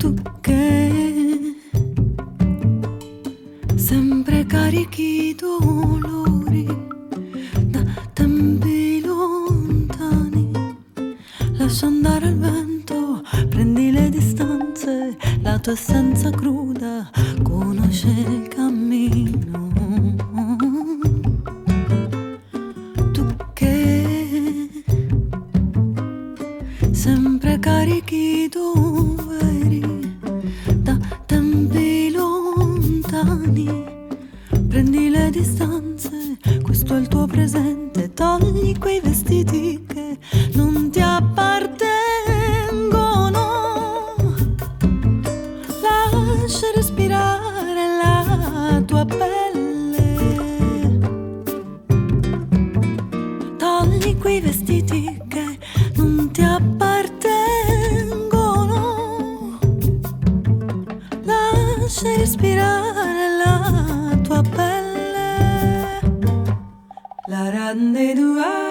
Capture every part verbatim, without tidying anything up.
Tu che sempre carichi dolori da tempi lontani, lascia andare il vento, prendi le distanze, la tua essenza cruda conosce il cammino. Tu che sempre carichi doveri da tempi lontani, prendi le distanze, questo è il tuo presente, togli quei vestiti che non ti appartengono, lascia respirare la tua pelle, togli quei vestiti che non ti appartengono, lascia respirare la tua pelle. La rande dua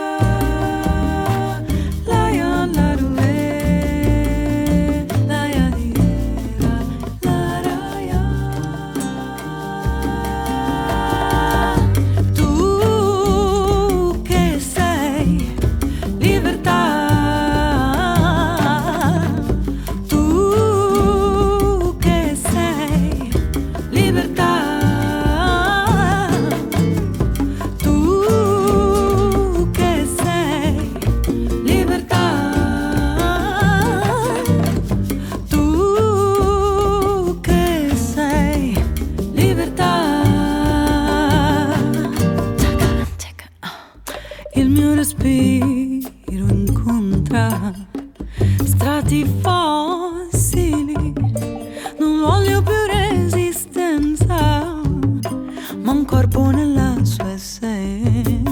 strati fossili, non voglio più resistenza, ma un corpo nella sua essenza.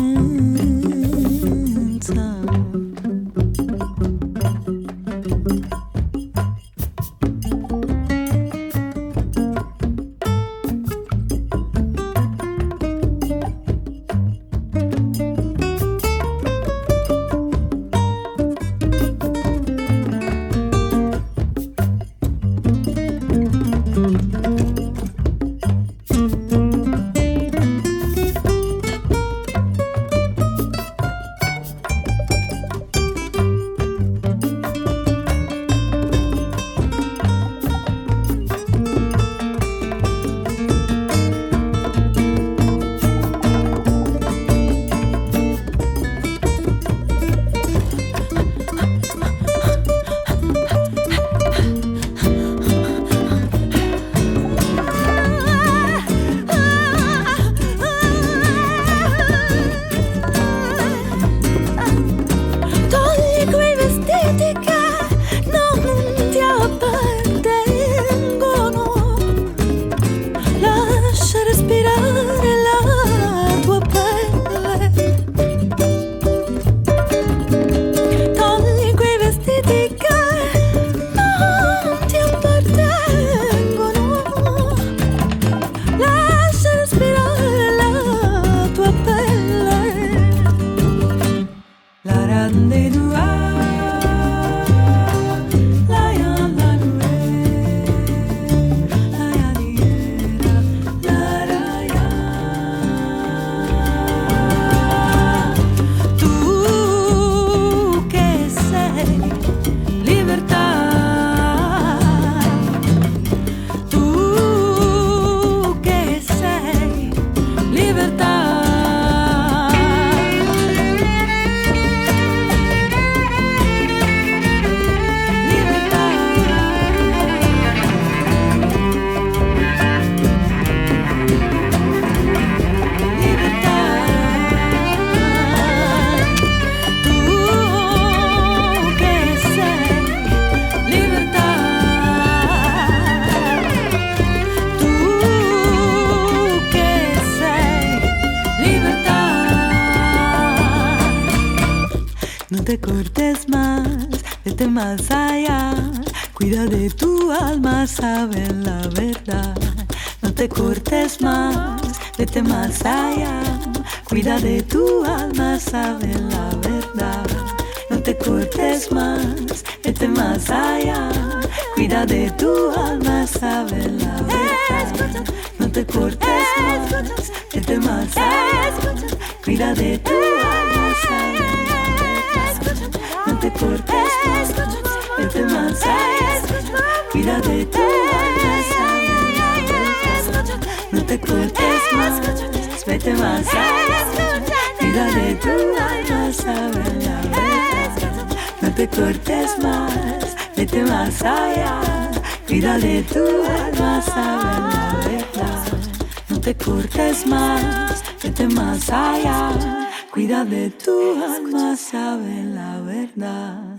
te cortes más, vete más allá, cuida de tu alma, sabe la verdad. No te cortes más, vete más allá, cuida de tu alma, sabe la verdad. No te cortes más, vete más allá, cuida de tu alma, sabe la verdad. No te cortes más, vete más allá. Cuida de tu alma, sabe la verdad. No te cortes más, vete más allá. Cuida de tu alma, sabe la verdad. No te cortes más, vete más allá. Cuida de tu alma, sabe la verdad. No te cortes más, vete más allá. Cuida de tu alma, sabe la verdad. No te cortes más, vete más allá. Cuida de tu alma, sabe la verdad.